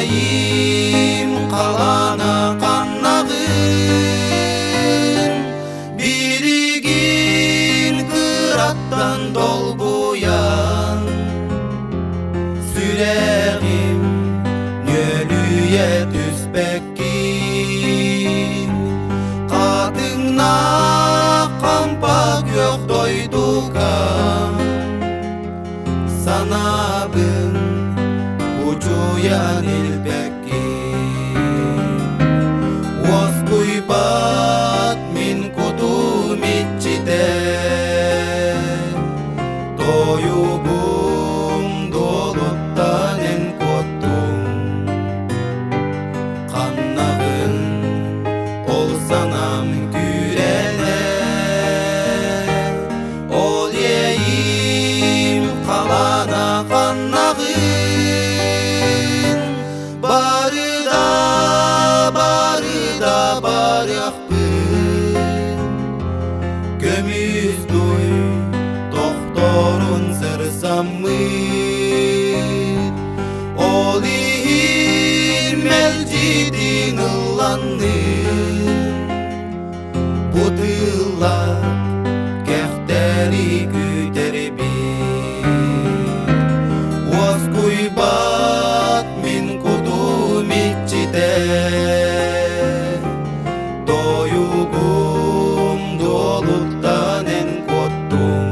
елейім қалана қаннағын, бірігін қыраттан долбуян. Сүрегім нөлüye түспеккин, қатыңна қампа көк дойдукам. Санабын учуян илпеккин, оз куйбат мин кутум иччите, тоюбум долуттан эн коттум. Каннагын ол санам күрене, ол ейим қалана қаннағын, барыда барықпын, көмүздуй тохторун сырсаммын. Ол ийин мелжидин ылланын, бутыллап кехтери күтербин. Оз куйбат мин кутум иччите, тоюгум долуттан эн коттум.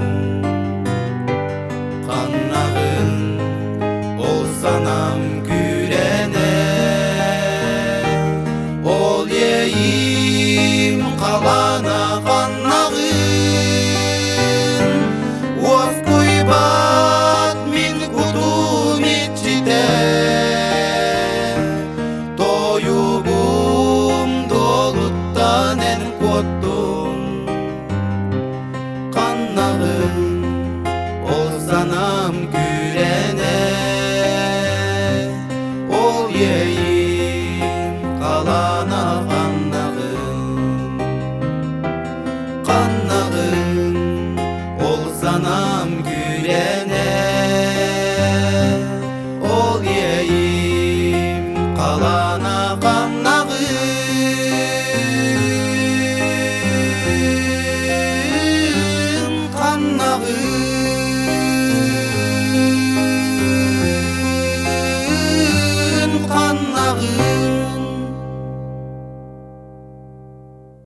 Каннагын ол санам күрене, ол ейим қалана қаннағын, оз куйбат мин кутум иччите, тоюгум долуттан эн коттум. Каннагын ол санам күрене.